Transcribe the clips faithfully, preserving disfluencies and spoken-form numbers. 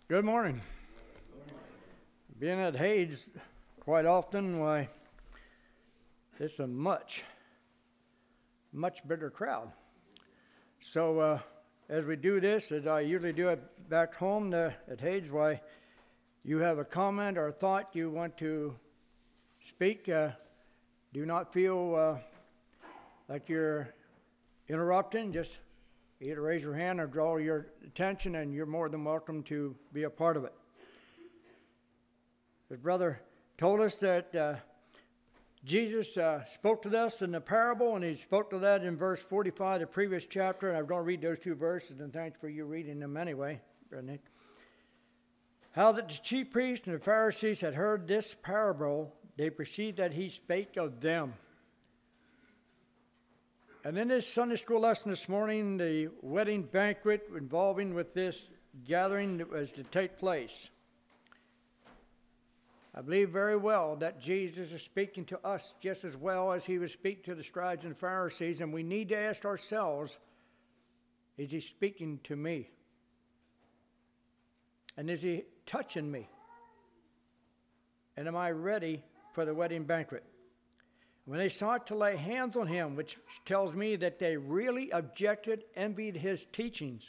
Good morning. Being at Hades quite often, why, it's a much, much bigger crowd. So uh, as we do this, as I usually do it back home uh, at Hades, why, you have a comment or a thought you want to speak, uh, do not feel uh, like you're interrupting. Just either raise your hand or draw your attention, and you're more than welcome to be a part of it. His brother told us that uh, Jesus uh, spoke to us in the parable, and he spoke to that in verse forty-five, the previous chapter, and I'm going to read those two verses, and thanks for you reading them anyway, Brother Nick. How that the chief priests and the Pharisees had heard this parable, they perceived that he spake of them. And in this Sunday school lesson this morning, the wedding banquet involving with this gathering that was to take place. I believe very well that Jesus is speaking to us just as well as he would speak to the scribes and Pharisees, and we need to ask ourselves, is he speaking to me? And is he touching me? And am I ready for the wedding banquet? When they sought to lay hands on him, which tells me that they really objected, envied his teachings.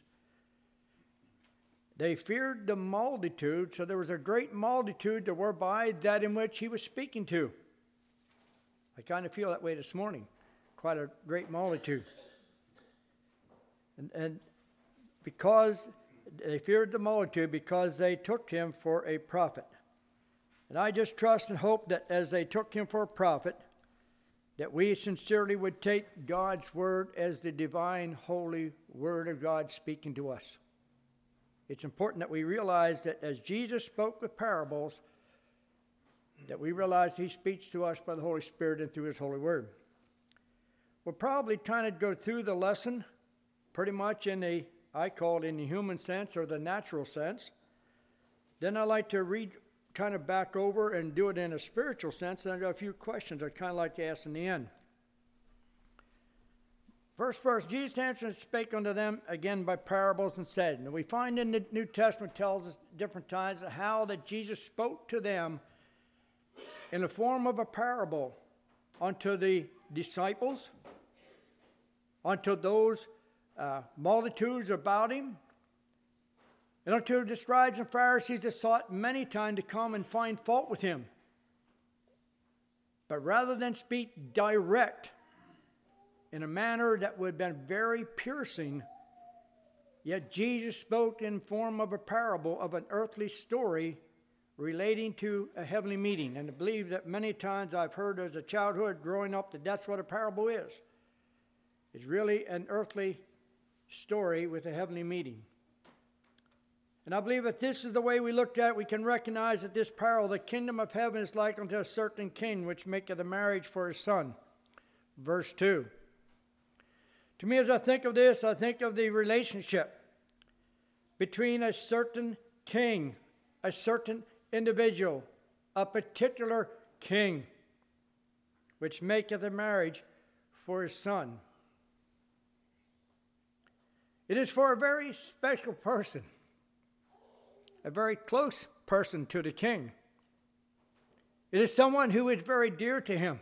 They feared the multitude, so there was a great multitude that were by that in which he was speaking to. I kind of feel that way this morning, quite a great multitude. And, and because they feared the multitude, because they took him for a prophet. And I just trust and hope that as they took him for a prophet, that we sincerely would take God's word as the divine, holy word of God speaking to us. It's important that we realize that as Jesus spoke with parables, that we realize he speaks to us by the Holy Spirit and through his holy word. We're probably trying to go through the lesson pretty much in the, I call it in the human sense or the natural sense. Then I like to read kind of back over and do it in a spiritual sense, and I've got a few questions I'd kind of like to ask in the end. First verse, Jesus answered and spake unto them again by parables and said, and we find in the New Testament tells us different times how that Jesus spoke to them in the form of a parable unto the disciples, unto those uh, multitudes about him, and unto the scribes and Pharisees that sought many times to come and find fault with him. But rather than speak direct in a manner that would have been very piercing, yet Jesus spoke in form of a parable of an earthly story relating to a heavenly meeting. And I believe that many times I've heard as a childhood growing up that that's what a parable is. It's really an earthly story with a heavenly meeting. And I believe if this is the way we looked at it, we can recognize that this parable, the kingdom of heaven is like unto a certain king, which maketh a marriage for his son. Verse two. To me, as I think of this, I think of the relationship between a certain king, a certain individual, a particular king, which maketh a marriage for his son. It is for a very special person, a very close person to the king. It is someone who is very dear to him.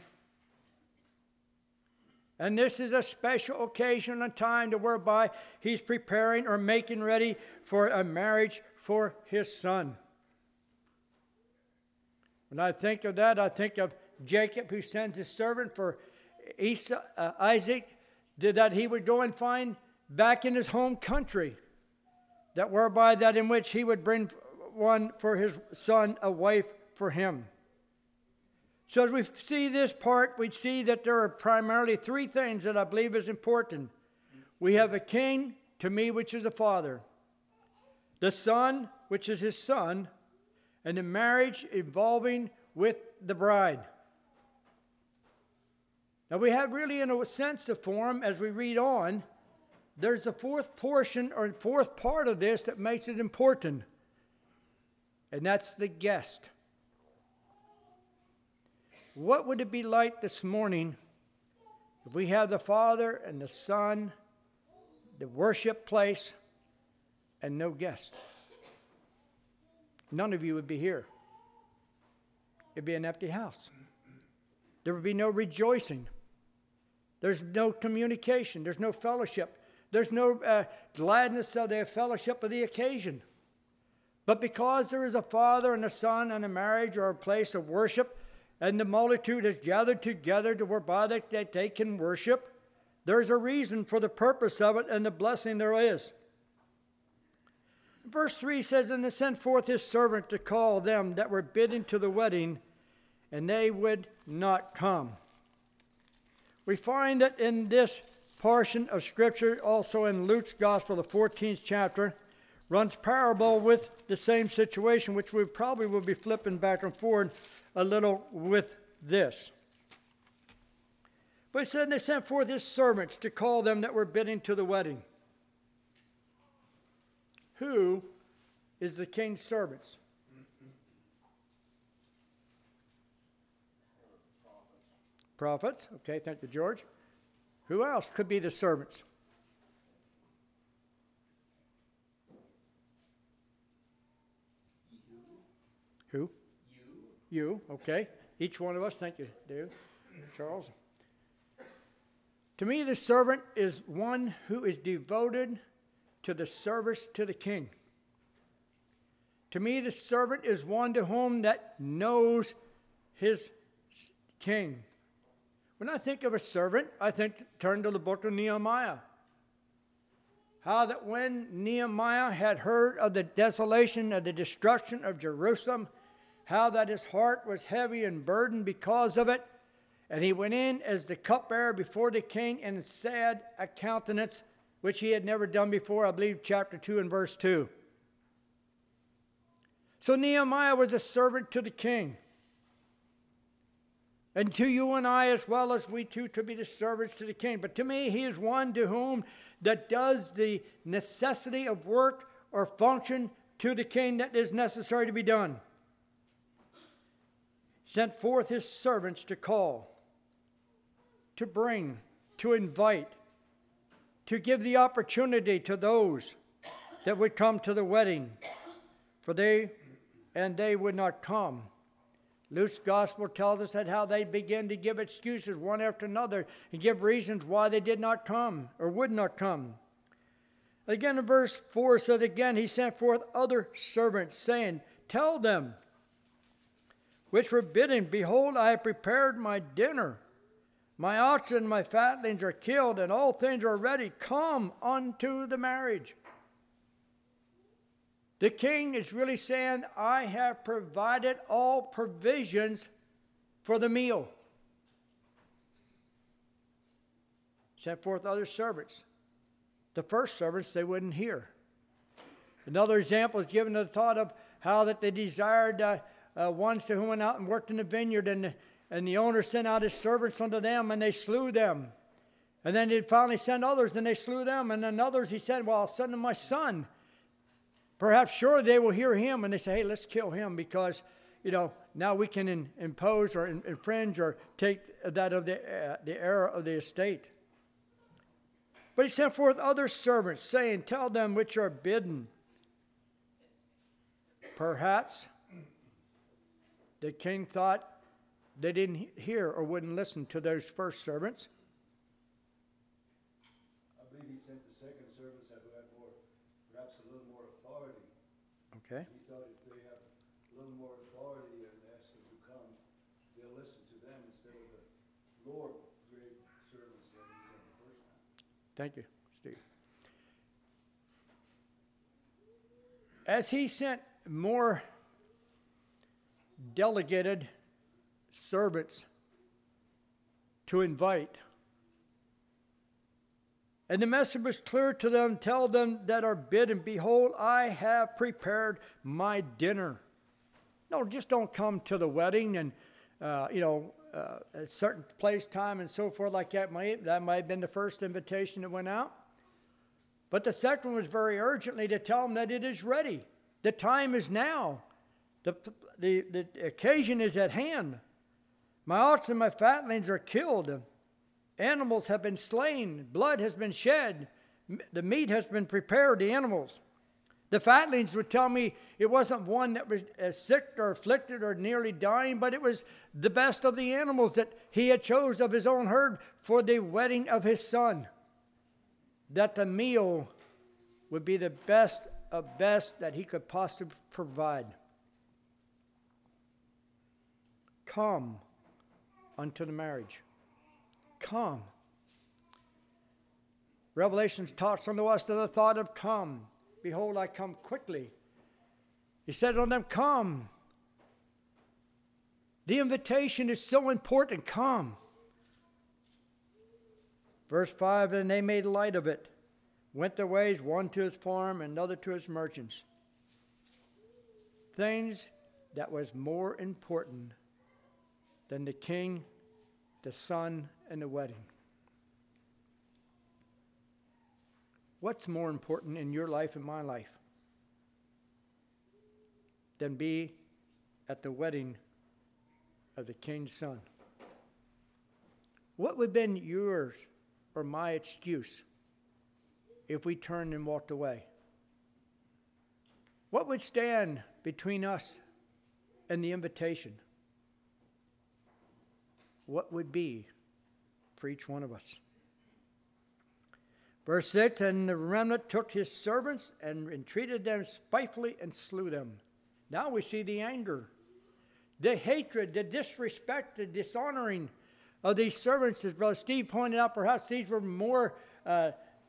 And this is a special occasion and time to whereby he's preparing or making ready for a marriage for his son. When I think of that, I think of Jacob, who sends his servant for Esau, uh, Isaac, did that he would go and find back in his home country, that whereby that in which he would bring one for his son, a wife for him. So as we see this part, we see that there are primarily three things that I believe is important. We have a king, to me, which is a father, the son, which is his son, and the marriage involving with the bride. Now we have really in a sense of form, as we read on, there's the fourth portion or fourth part of this that makes it important. And that's the guest. What would it be like this morning if we have the Father and the Son, the worship place, and no guest? none of you would be here. It'd be an empty house. There would be no rejoicing. There's no communication. There's no fellowship. There's no uh, gladness of the fellowship of the occasion. But because there is a father and a son and a marriage or a place of worship, and the multitude is gathered together to whereby they, that they can worship, there's a reason for the purpose of it and the blessing there is. Verse three says, and he sent forth his servant to call them that were bidden to the wedding, and they would not come. We find that in this portion of Scripture, also in Luke's Gospel, the fourteenth chapter, runs parallel with the same situation, which we probably will be flipping back and forth a little with this. But it said, and they sent forth his servants to call them that were bidden to the wedding. Who is the king's servants? Prophets. Okay, thank you, George. Who else could be the servants? Who? You. You, okay. Each one of us, thank you, Dave, Charles. To me, the servant is one who is devoted to the service to the king. To me, the servant is one to whom that knows his king. When I think of a servant, I think, turn to the book of Nehemiah. How that when Nehemiah had heard of the desolation of the destruction of Jerusalem, how that his heart was heavy and burdened because of it, and he went in as the cupbearer before the king in sad a countenance, which he had never done before, I believe chapter two and verse two. So Nehemiah was a servant to the king. And to you and I, as well as we too, to be the servants to the king. But to me, he is one to whom that does the necessity of work or function to the king that is necessary to be done. Sent forth his servants to call, to bring, to invite, to give the opportunity to those that would come to the wedding, for they and they would not come. Luke's gospel tells us that how they began to give excuses one after another and give reasons why they did not come or would not come. Again in verse four says again, he sent forth other servants, saying, tell them which were bidden, behold, I have prepared my dinner. My oxen and my fatlings are killed, and all things are ready. Come unto the marriage. The king is really saying, I have provided all provisions for the meal. Sent forth other servants. The first servants they wouldn't hear. Another example is given to the thought of how that they desired uh, uh, ones to whom went out and worked in the vineyard, and the, and the owner sent out his servants unto them, and they slew them. And then he'd finally send others, and they slew them. And then others he said, well, I'll send them my son. Perhaps surely they will hear him, and they say, hey, let's kill him because, you know, now we can in, impose or in, infringe or take that of the, uh, the heir of the estate. But he sent forth other servants, saying, tell them which are bidden. Perhaps the king thought they didn't hear or wouldn't listen to those first servants. I believe he sent the second servants that had more, perhaps a little more authority. Okay. He thought if they have a little more authority and ask them to come, they'll listen to them instead of the Lord great servants that he sent the first time. Thank you, Steve. As he sent more delegated servants to invite, and the message was clear to them, tell them that are bidden, behold, I have prepared my dinner. No, just don't come to the wedding and, uh, you know, uh, a certain place, time, and so forth like that. Might, that might have been the first invitation that went out. But the second one was very urgently to tell them that it is ready. The time is now. The, the, the occasion is at hand. My oxen and my fatlings are killed. Animals have been slain. Blood has been shed. The meat has been prepared, the animals. The fatlings would tell me it wasn't one that was uh, sick or afflicted or nearly dying, but it was the best of the animals that he had chose of his own herd for the wedding of his son. That the meal would be the best of best that he could possibly provide. Come unto the marriage. Come. Revelation talks unto us to the thought of come. Behold, I come quickly. He said unto them, come. The invitation is so important. Come. Verse five, and they made light of it, went their ways, one to his farm, and another to his merchants. Things that was more important than the king, the son, and the wedding. What's more important in your life and my life than be at the wedding of the king's son? What would have been yours or my excuse if we turned and walked away? What would stand between us and the invitation? What would be for each one of us? Verse six, and the remnant took his servants and entreated them spitefully and slew them. Now we see the anger, the hatred, the disrespect, the dishonoring of these servants. As Brother Steve pointed out, perhaps these were more uh,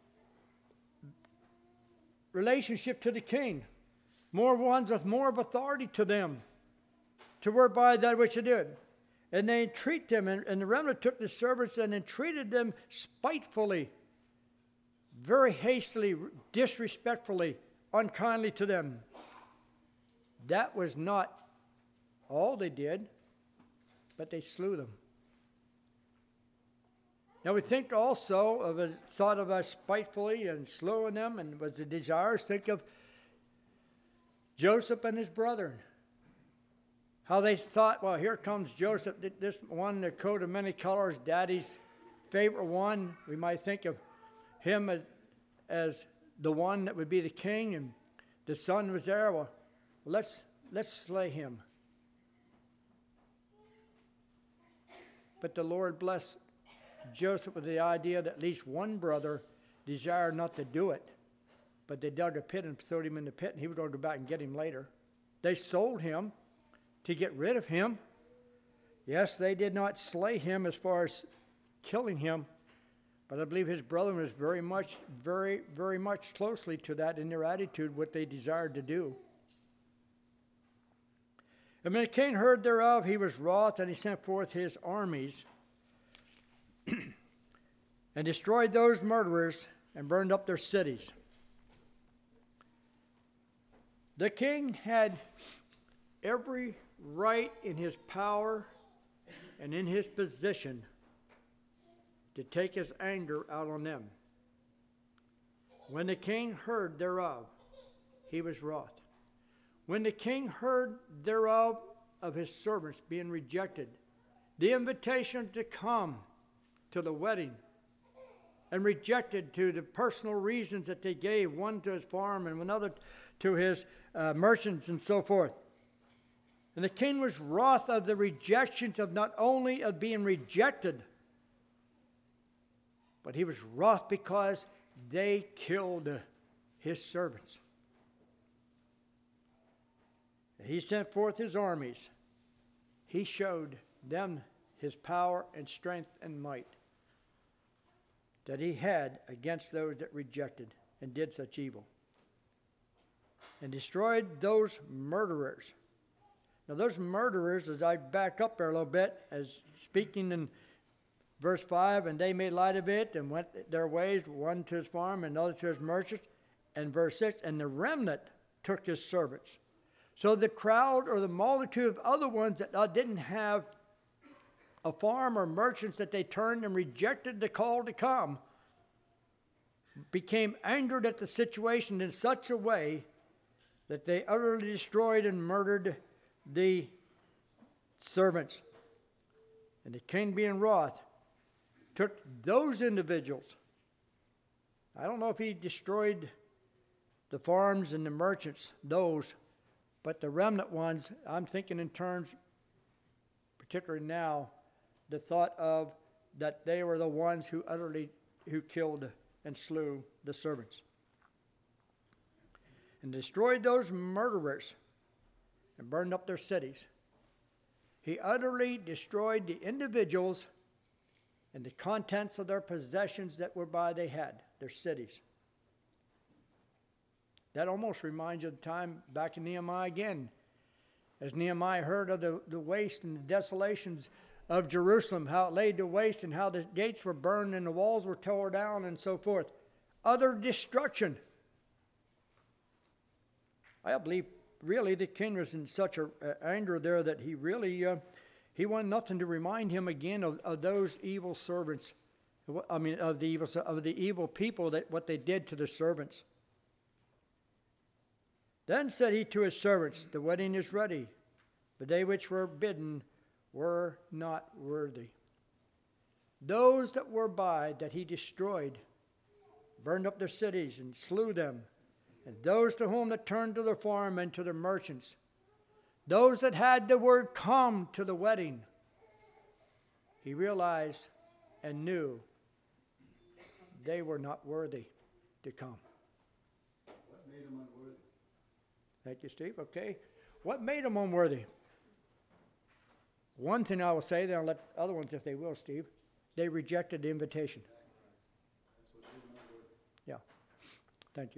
relationship to the king, more ones with more of authority to them, to whereby that which they did. And they entreat them, and, and the remnant took the servants and entreated them spitefully, very hastily, disrespectfully, unkindly to them. That was not all they did, but they slew them. Now we think also of a thought of us spitefully and slewing them, and was the desires. Think of Joseph and his brethren. How they thought, well, here comes Joseph, this one, the coat of many colors, daddy's favorite one. We might think of him as, as the one that would be the king, and the son was there. Well, let's let's slay him. But the Lord blessed Joseph with the idea that at least one brother desired not to do it, but they dug a pit and threw him in the pit, and he was going to go back and get him later. They sold him to get rid of him. Yes, they did not slay him as far as killing him, but I believe his brother was very much, very, very much closely to that in their attitude, what they desired to do. And when the king heard thereof, he was wroth, and he sent forth his armies and destroyed those murderers and burned up their cities. The king had every right in his power and in his position to take his anger out on them. When the king heard thereof, he was wroth. When the king heard thereof of his servants being rejected, the invitation to come to the wedding, and rejected to the personal reasons that they gave, one to his farm and another to his uh, merchants and so forth. And the king was wroth of the rejections of not only of being rejected, but he was wroth because they killed his servants. And he sent forth his armies. He showed them his power and strength and might that he had against those that rejected and did such evil, and destroyed those murderers. Now those murderers, as I back up there a little bit, as speaking in verse five, and they made light of it and went their ways, one to his farm and another to his merchants. And verse six, and the remnant took his servants. So the crowd or the multitude of other ones that uh, didn't have a farm or merchants that they turned and rejected the call to come became angered at the situation in such a way that they utterly destroyed and murdered the servants. And the king, being wroth, took those individuals. I don't know if he destroyed the farms and the merchants, those, but the remnant ones, I'm thinking in terms, particularly now, the thought of that they were the ones who utterly, who killed and slew the servants. And destroyed those murderers and burned up their cities. He utterly destroyed the individuals and the contents of their possessions that whereby they had, their cities. That almost reminds you of the time back in Nehemiah again. As Nehemiah heard of the, the waste and the desolations of Jerusalem, how it laid to waste and how the gates were burned and the walls were torn down and so forth. Utter destruction. I believe really the king was in such a, a anger there that he really, uh, he wanted nothing to remind him again of, of those evil servants. I mean, of the evil, of the evil people, that what they did to the servants. Then said he to his servants, the wedding is ready, but they which were bidden were not worthy. Those that were by that he destroyed, burned up their cities and slew them, and those to whom that turned to the farm and to the merchants, those that had the word come to the wedding, he realized and knew they were not worthy to come. What made him unworthy? Thank you, Steve. Okay. What made them unworthy? One thing I will say, then I'll let other ones, if they will, Steve. They rejected the invitation. That's what made him unworthy. Yeah. Thank you.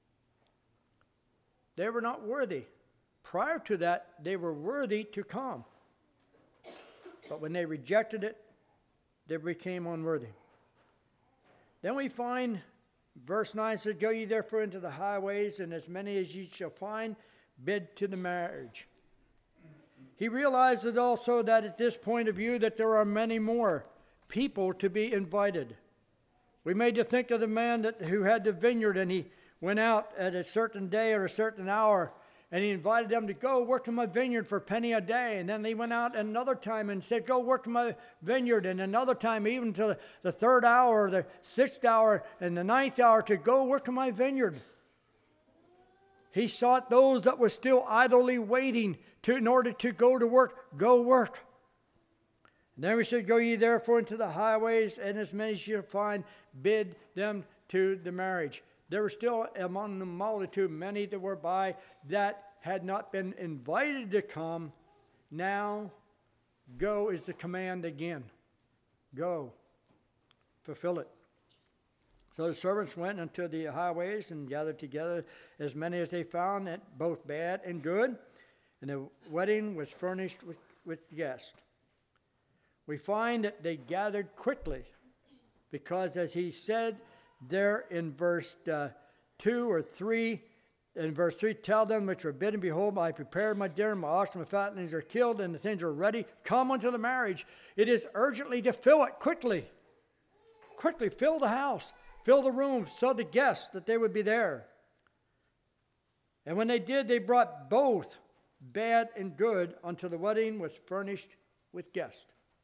They were not worthy. Prior to that, they were worthy to come. But when they rejected it, they became unworthy. Then we find verse nine says, go ye therefore into the highways, and as many as ye shall find, bid to the marriage. He realizes also that at this point of view that there are many more people to be invited. We made to think of the man that who had the vineyard, and he went out at a certain day or a certain hour, and he invited them to go work in my vineyard for a penny a day. And then they went out another time and said, go work in my vineyard. And another time, even to the, the third hour, the sixth hour, and the ninth hour, to go work in my vineyard. He sought those that were still idly waiting to, in order to go to work, go work. And then we said, go ye therefore into the highways, and as many as you find, bid them to the marriage. There were still among the multitude many that were by that had not been invited to come. Now, go is the command again. Go. Fulfill it. So the servants went unto the highways and gathered together as many as they found, both bad and good. And the wedding was furnished with, with guests. We find that they gathered quickly, because as he said there in verse uh, two or three, in verse three, tell them which were bidden, behold, I prepared my dinner, my oxen, my fattenings are killed, and the things are ready. Come unto the marriage. It is urgently to fill it quickly. Quickly fill the house, fill the rooms, so the guests that they would be there. And when they did, they brought both bad and good until the wedding was furnished with guests.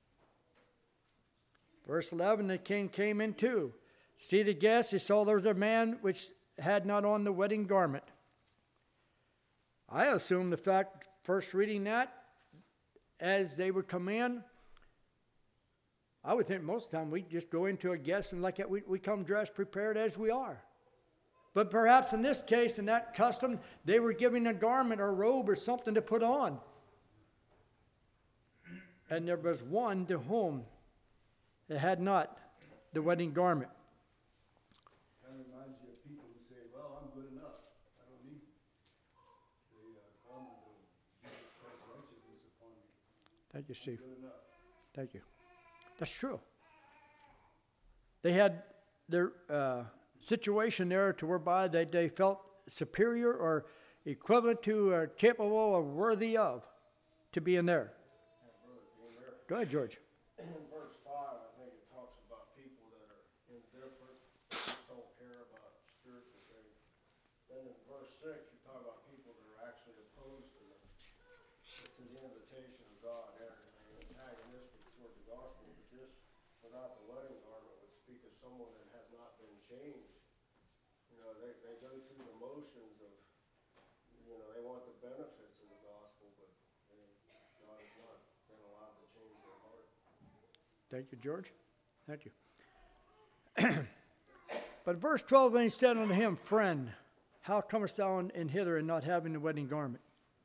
Verse eleven, the king came in too. See the guests, he saw there was a man which had not on the wedding garment. I assume the fact, first reading that, as they would come in, I would think most of the time we just go into a guest and like that, we, we come dressed, prepared as we are. But perhaps in this case, in that custom, they were giving a garment or a robe or something to put on. And there was one to whom it had not the wedding garment. Kind of reminds you of people who say, well, I'm good enough. I don't need the uh, garment of Jesus Christ's righteousness upon me. Thank you, Steve. I'm good enough. Thank you. That's true. They had their uh, situation there to whereby they, they felt superior or equivalent to or capable or worthy of to be in there. Go ahead, George. In verse five, I think it talks about people that are indifferent, just don't care about spiritual things. Then in verse six, you talk about people that are actually opposed to the, to the invitation of God. They're, they're antagonistic toward the gospel. But this, without the wedding garment, would speak of someone that has not been changed. You know, they, they go through the motions of, you know, they want the benefits of the gospel, but they, God has not been allowed to change their heart. Thank you, George. Thank you. But verse twelve, when he said unto him, Friend, how comest thou in hither and not having the wedding garment?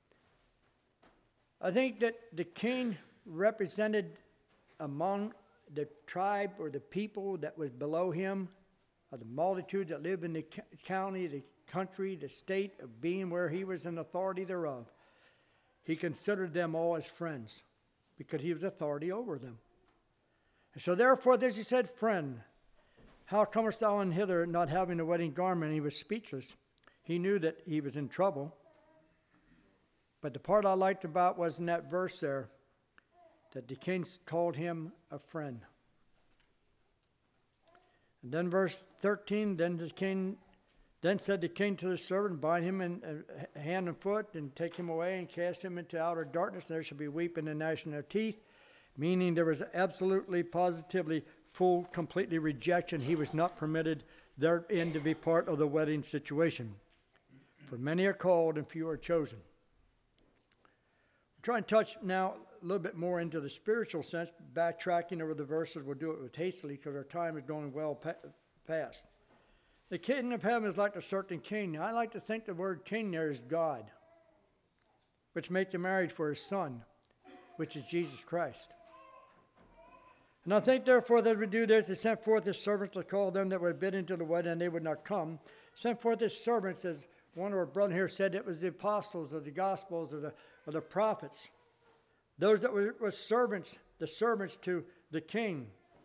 I think that the king represented among the tribe or the people that was below him, or the multitude that lived in the county, the country, the state of being where he was in authority thereof. He considered them all as friends because he was authority over them. And so therefore, as he said, Friend, how comest thou in hither not having a wedding garment? And he was speechless. He knew that he was in trouble. But the part I liked about was in that verse there, that the king called him a friend. And then verse thirteen, then the king, then said the king to the servant, Bind him in uh, hand and foot, and take him away, and cast him into outer darkness. There shall be weeping and gnashing of teeth. Meaning there was absolutely, positively, full, completely rejection. He was not permitted therein to be part of the wedding situation. For many are called and few are chosen. We'll try and touch now a little bit more into the spiritual sense, backtracking over the verses. We'll do it with hastily because our time is going well pa- past. The kingdom of heaven is like a certain king. I like to think the word king there is God, which make the marriage for his son, which is Jesus Christ. And I think, therefore, that we do this, they sent forth his servants to call them that were bidden to the wedding, and they would not come. Sent forth his servants, as one of our brethren here said, it was the apostles of the gospels or the, or the prophets. Those that were, were servants, the servants to the king.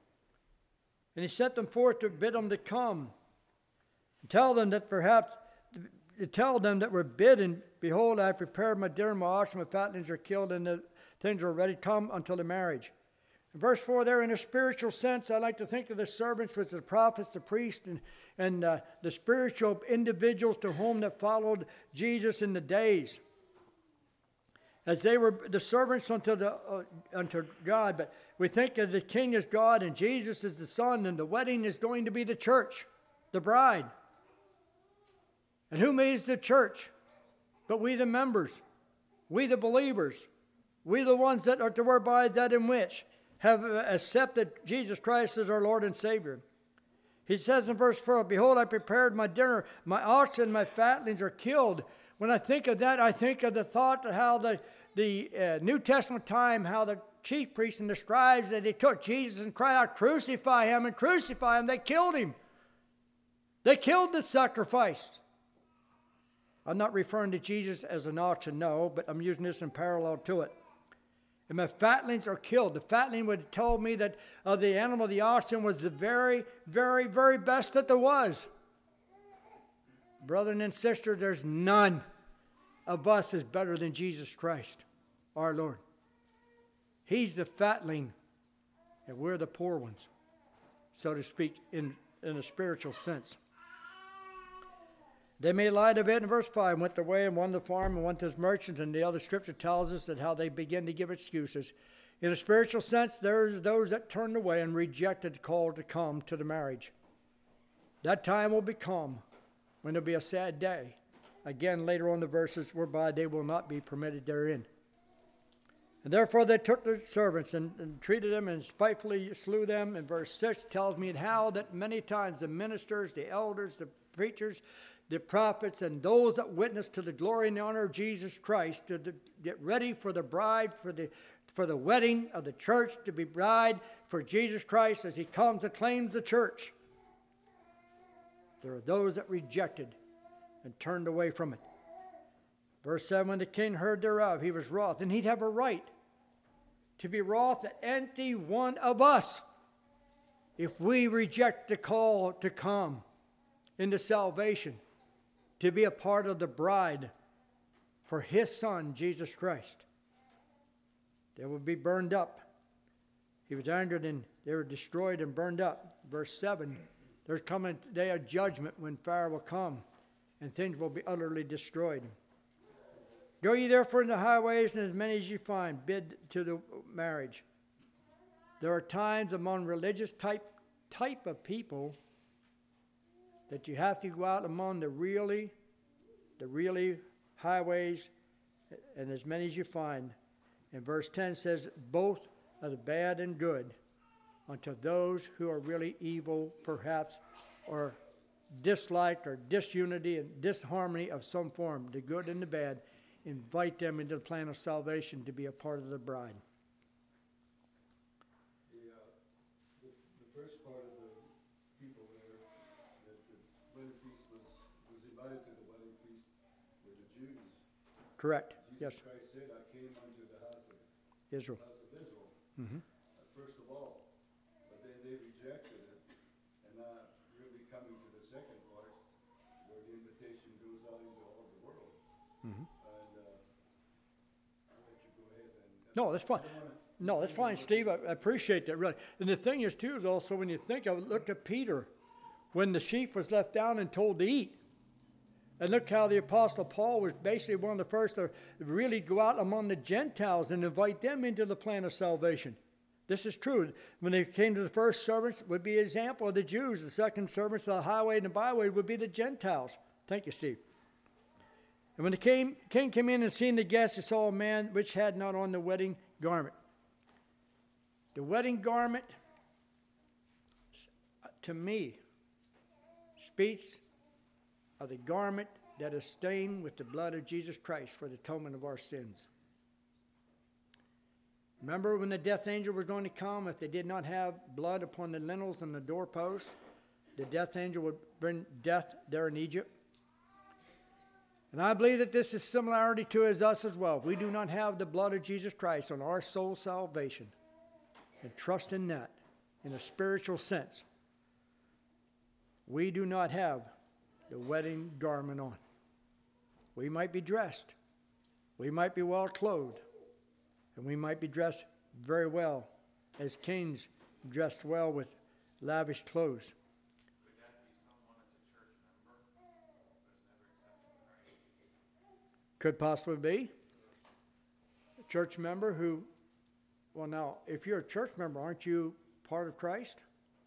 And he sent them forth to bid them to come. And tell them that perhaps, to tell them that were bidden, Behold, I have prepared my dinner, my oxen, my fatlings are killed, and the things are ready. Come until the marriage. In verse four there, in a spiritual sense, I like to think of the servants, which are the prophets, the priests, and, and uh, the spiritual individuals to whom that followed Jesus in the days. As they were the servants unto, the, uh, unto God. But we think that the king is God and Jesus is the son, and the wedding is going to be the church, the bride. And who makes the church? But we the members, we the believers, we the ones that are to whereby that in which have accepted Jesus Christ as our Lord and Savior. He says in verse four, Behold, I prepared my dinner, my oxen, my fatlings are killed. When I think of that, I think of the thought of how the, the uh, New Testament time, how the chief priests and the scribes, that they took Jesus and cried out, Crucify him and crucify him. They killed him. They killed the sacrifice. I'm not referring to Jesus as an oxen, no, but I'm using this in parallel to it. And my fatlings are killed. The fatling would have told me that uh, the animal, the oxen, was the very, very, very best that there was. Brethren and sisters, there's none of us is better than Jesus Christ, our Lord. He's the fatling, and we're the poor ones, so to speak, in, in a spiritual sense. They made light of it in verse five, went their way and won the farm and went to his merchants, and the other scripture tells us that how they begin to give excuses. In a spiritual sense, there's those that turned away and rejected the call to come to the marriage. That time will become when there'll be a sad day. Again, later on the verses, whereby they will not be permitted therein. And therefore they took their servants and, and treated them and spitefully slew them. And verse six tells me how that many times the ministers, the elders, the preachers, the prophets, and those that witness to the glory and the honor of Jesus Christ to the, get ready for the bride, for the, for the wedding of the church, to be bride for Jesus Christ as he comes and claims the church. There are those that rejected and turned away from it. Verse seven, when the king heard thereof, he was wroth, and he'd have a right to be wroth at any one of us if we reject the call to come into salvation, to be a part of the bride for his son, Jesus Christ. They will be burned up. He was angered and they were destroyed and burned up. Verse seven, there's coming a day of judgment when fire will come and things will be utterly destroyed. Go ye therefore in the highways, and as many as ye find, bid to the marriage. There are times among religious type, type of people that you have to go out among the really, the really highways, and as many as you find. And verse ten says, both of the bad and good, unto those who are really evil, perhaps, or disliked, or disunity and disharmony of some form, the good and the bad, invite them into the plan of salvation to be a part of the bride. The, uh, the, the first part of the people there, that the wedding feast was, was invited to the wedding feast were the Jews. Correct. Jesus Yes. Christ said, I came unto the house of Israel. house of Israel, Mm-hmm. uh, first of all. But then they rejected it, and not really coming to the second part, where the invitation goes out into all the world. Mm-hmm. And uh, I'll let you go ahead and. No, that's fine. I don't wanna- No, that's fine, Steve. I I appreciate that, really. And the thing is, too, is also when you think of it, look at Peter, when the sheep was left down and told to eat. And look how the Apostle Paul was basically one of the first to really go out among the Gentiles and invite them into the plan of salvation. This is true. When they came to the first servants, would be an example of the Jews. The second servants, the highway and the byway, would be the Gentiles. Thank you, Steve. And when the king, king came in and seen the guests, he saw a man which had not on the wedding garment. The wedding garment, to me, speaks of the garment that is stained with the blood of Jesus Christ for the atonement of our sins. Remember when the death angel was going to come, if they did not have blood upon the lintels and the doorposts, the death angel would bring death there in Egypt. And I believe that this is similarity to as us as well. If we do not have the blood of Jesus Christ on our soul salvation and trust in that in a spiritual sense, we do not have the wedding garment on. We might be dressed. We might be well clothed. And we might be dressed very well, as kings dressed well with lavish clothes. Could that be someone that's a church member who's never accepted Christ? Could possibly be. A church member who, well now, if you're a church member, aren't you part of Christ?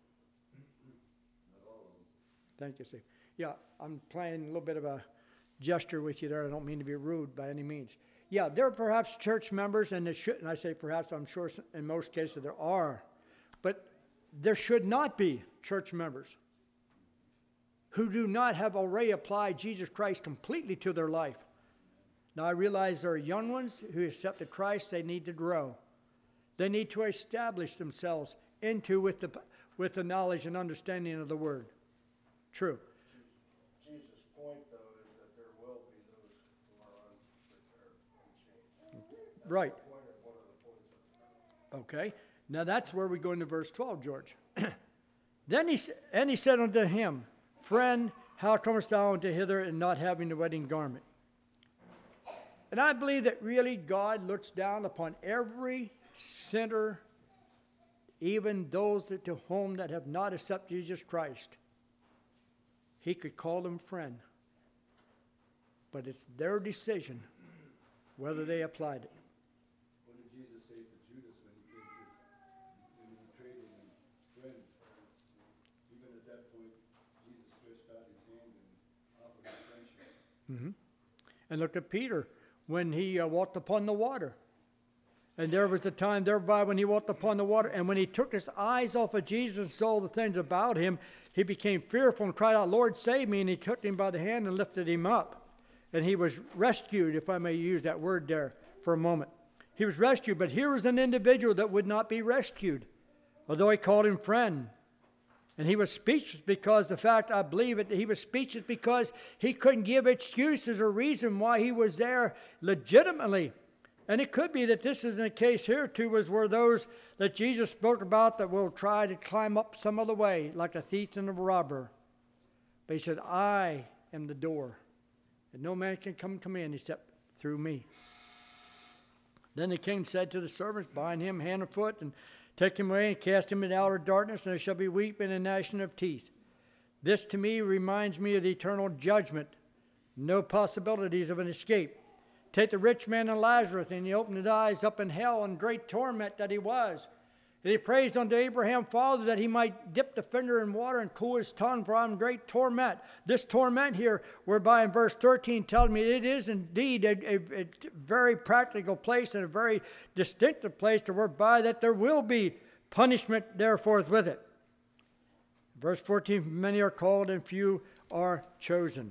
Not all of them. Thank you, Steve. Yeah, I'm playing a little bit of a gesture with you there. I don't mean to be rude by any means. Yeah, there are perhaps church members, and, should, and I say perhaps, I'm sure in most cases there are, but there should not be church members who do not have already applied Jesus Christ completely to their life. Now, I realize there are young ones who accepted Christ. They need to grow. They need to establish themselves into with the, with the knowledge and understanding of the Word. True. Jesus' point, though, is that there will be those who are unprepared, unchanged. That's Right. the point of one of the points of Okay. Now that's where we go into verse twelve, George. Then he s- and he said unto him, Friend, how comest thou unto hither and not having the wedding garment? And I believe that really God looks down upon every sinner, even those that, to whom that have not accepted Jesus Christ. He could call them friend, but it's their decision whether they applied it. What did Jesus say to Judas when he came to, when he betrayed him and friend? Even at that point, Jesus stretched out his hand and offered him friendship. Mm-hmm. And look at Peter when he uh, walked upon the water. And there was a time thereby when he walked upon the water, and when he took his eyes off of Jesus and saw the things about him, he became fearful and cried out, Lord, save me. And he took him by the hand and lifted him up. And he was rescued, if I may use that word there for a moment. He was rescued, but here was an individual that would not be rescued, although he called him friend. And he was speechless because the fact, I believe it, he was speechless because he couldn't give excuses or reason why he was there legitimately. And it could be that this is the case here too, was where those that Jesus spoke about that will try to climb up some other way, like a thief and a robber. But he said, I am the door, and no man can come to me except through me. Then the king said to the servants, bind him hand and foot, and take him away and cast him into outer darkness, and there shall be weeping and gnashing of teeth. This to me reminds me of the eternal judgment. No possibilities of an escape. Take the rich man and Lazarus, and he opened his eyes up in hell, and great torment that he was. And he prays unto Abraham, Father, that he might dip the finger in water and cool his tongue, for I'm in great torment. This torment here, whereby in verse thirteen tells me it is indeed a, a, a very practical place and a very distinctive place to whereby that there will be punishment thereforth with it. Verse fourteen, many are called and few are chosen.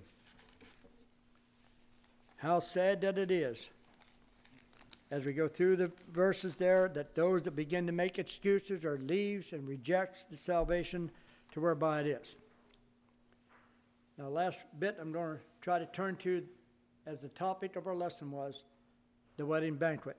How sad that it is, as we go through the verses there, that those that begin to make excuses or leaves and rejects the salvation to whereby it is. Now, last bit I'm going to try to turn to, as the topic of our lesson was, the wedding banquet.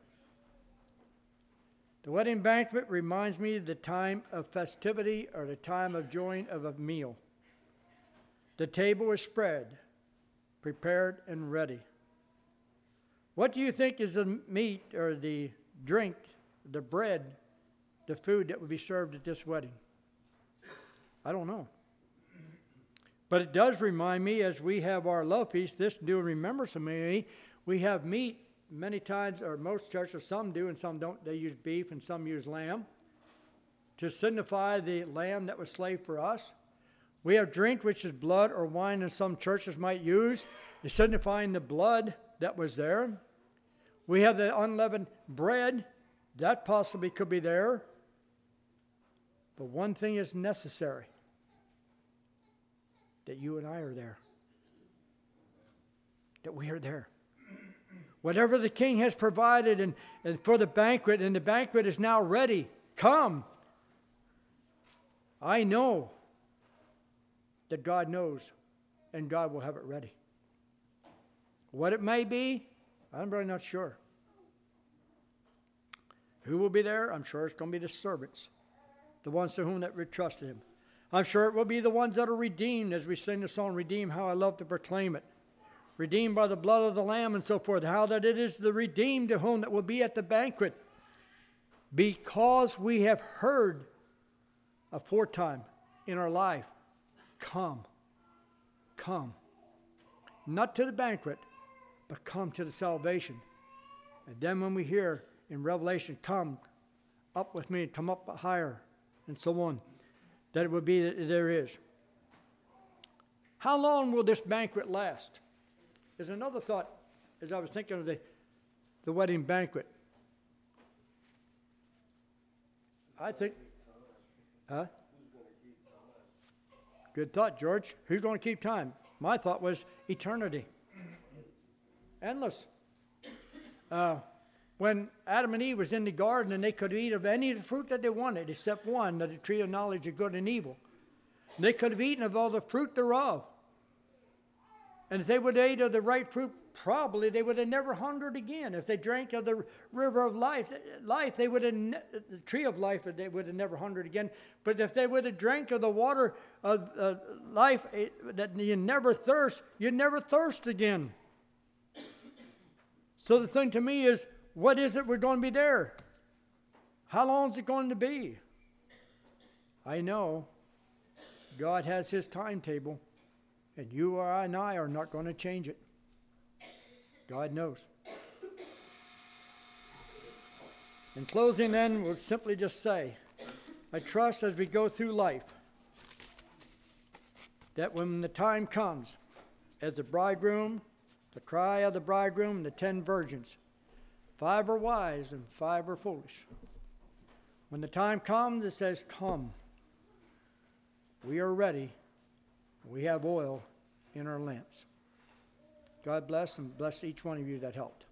The wedding banquet reminds me of the time of festivity or the time of joy of a meal. The table is spread, prepared and ready. What do you think is the meat or the drink, the bread, the food that would be served at this wedding? I don't know. But it does remind me, as we have our love feast, this do remember some of me, we have meat many times, or most churches, some do and some don't. They use beef and some use lamb to signify the lamb that was slain for us. We have drink, which is blood or wine, and some churches might use, signifying the blood that was there. We have the unleavened bread. That possibly could be there. But one thing is necessary, that you and I are there. That we are there. Whatever the king has provided and, and for the banquet, and the banquet is now ready. Come. I know that God knows, and God will have it ready. What it may be, I'm really not sure. Who will be there? I'm sure it's going to be the servants, the ones to whom that trusted him. I'm sure it will be the ones that are redeemed, as we sing the song, Redeem, how I love to proclaim it. Redeemed by the blood of the Lamb and so forth. How that it is the redeemed to whom that will be at the banquet. Because we have heard aforetime in our life, come, come. Not to the banquet, but come to the salvation. And then when we hear in Revelation, come up with me, come up higher, and so on, that it would be that there is. How long will this banquet last? There's another thought as I was thinking of the, the wedding banquet. I think, huh? Good thought, George. Who's going to keep time? My thought was eternity. Endless. Uh, when Adam and Eve was in the garden and they could eat of any of the fruit that they wanted, except one, the tree of knowledge of good and evil. They could have eaten of all the fruit thereof. And if they would have ate of the right fruit, probably they would have never hungered again. If they drank of the river of life, life they would have ne- the tree of life, they would have never hungered again. But if they would have drank of the water of uh, life, it, that you never thirst, you never thirst again. So the thing to me is, what is it we're going to be there? How long is it going to be? I know God has his timetable. And you or I and I are not going to change it. God knows. In closing then, we'll simply just say, I trust as we go through life, that when the time comes, as the bridegroom, the cry of the bridegroom, and the ten virgins, five are wise and five are foolish. When the time comes, it says, come. We are ready. We have oil in our lamps. God bless and bless each one of you that helped.